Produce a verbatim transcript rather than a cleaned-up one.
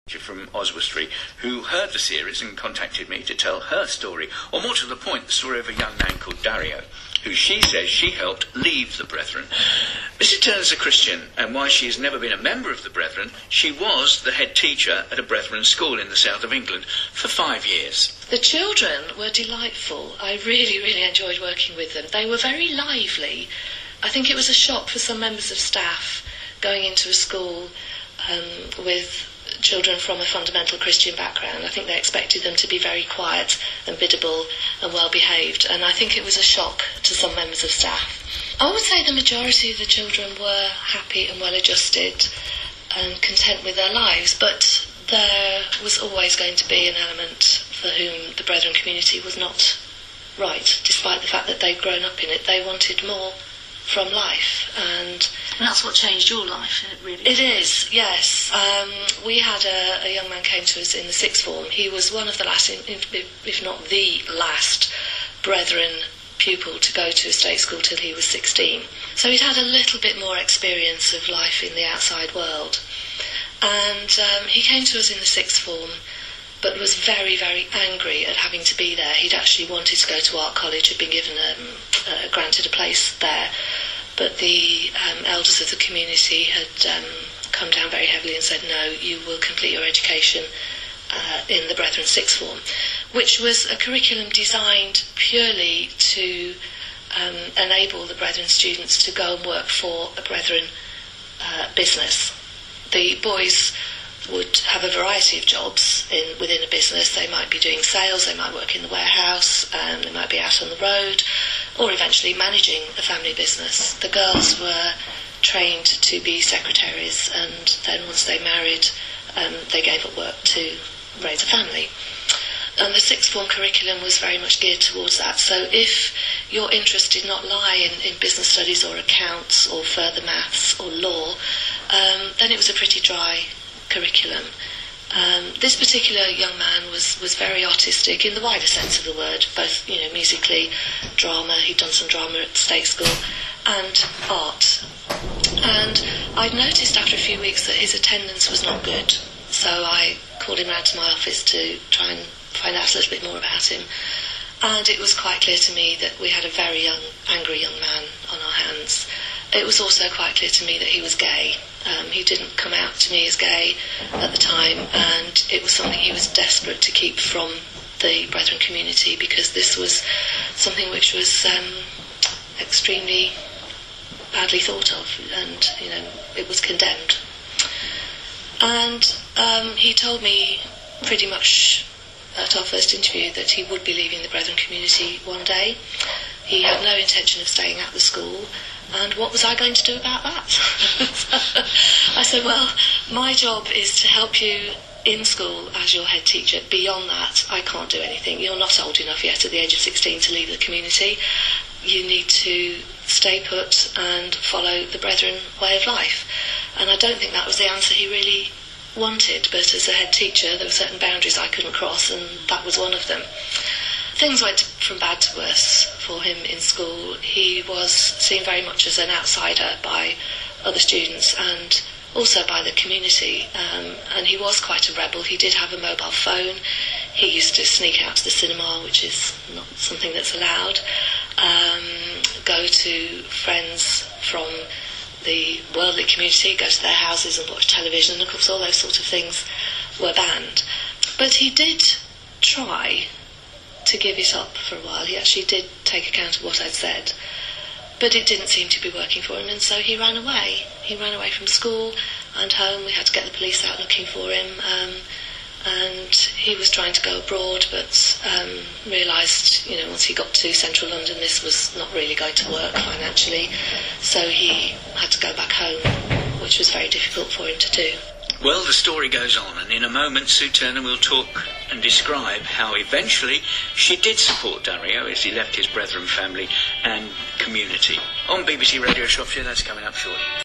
From Oswestry, who heard the series and contacted me to tell her story, or more to the point, the story of a young man called Dario, who she says she helped leave the Brethren. Missus Turner's a Christian, and while she has never been a member of the Brethren, she was the head teacher at a Brethren school in the south of England for five years. The children were delightful. I really, really enjoyed working with them. They were very lively. I think it was a shock for some members of staff going into a school um, with children from a fundamental Christian background. I think they expected them to be very quiet and biddable and well behaved, and I think it was a shock to some members of staff. I would say the majority of the children were happy and well adjusted and content with their lives, but there was always going to be an element for whom the Brethren community was not right, despite the fact that they'd grown up in it. They wanted more from life, and And that's what changed your life, it really. It is, yes. Um, we had a, a young man came to us in the sixth form. He was one of the last, if not the last, Brethren pupil to go to a state school till he was sixteen. So he'd had a little bit more experience of life in the outside world. And um, he came to us in the sixth form, but was very, very angry at having to be there. He'd actually wanted to go to art college, had been given um, uh, granted a place there, but the um, elders of the community had um, come down very heavily and said, no, you will complete your education uh, in the Brethren sixth form, which was a curriculum designed purely to um, enable the Brethren students to go and work for a Brethren uh, business. The boys would have a variety of jobs in, within a business. They might be doing sales, they might work in the warehouse, um, they might be out on the road, or eventually managing a family business. The girls were trained to be secretaries, and then once they married, um, they gave up work to raise a family. And the sixth form curriculum was very much geared towards that. So if your interest did not lie in, in business studies or accounts or further maths or law, um, then it was a pretty dry curriculum. Um, this particular young man was, was very artistic in the wider sense of the word, both, you know, musically, drama, he'd done some drama at state school, and art. And I'd noticed after a few weeks that his attendance was not good, so I called him round to my office to try and find out a little bit more about him. And it was quite clear to me that we had a very young, angry young man on our hands. It was also quite clear to me that he was gay. Um, he didn't come out to me as gay at the time, and it was something he was desperate to keep from the Brethren community, because this was something which was um, extremely badly thought of, and, you know, it was condemned. And um, he told me pretty much at our first interview that he would be leaving the Brethren community one day. He had no intention of staying at the school, and what was I going to do about that? I said, well, my job is to help you in school as your head teacher. Beyond that, I can't do anything. You're not old enough yet at the age of sixteen to leave the community. You need to stay put and follow the Brethren way of life. And I don't think that was the answer he really wanted, but as a head teacher there were certain boundaries I couldn't cross, and that was one of them. Things went from bad to worse for him in school. He was seen very much as an outsider by other students and also by the community, um, and he was quite a rebel. He did have a mobile phone. He used to sneak out to the cinema, which is not something that's allowed, um, go to friends from the worldly community, go to their houses and watch television, and of course all those sort of things were banned. But he did try to give it up for a while. He actually did take account of what I'd said, but it didn't seem to be working for him, and so he ran away. He ran away from school and home. We had to get the police out looking for him, um, and he was trying to go abroad, but um, realised, you know, once he got to central London, this was not really going to work financially, so he had to go back home, which was very difficult for him to do. Well, the story goes on, and in a moment Sue Turner will talk and describe how eventually she did support Dario as he left his Brethren family and community. On B B C Radio Shropshire, that's coming up shortly.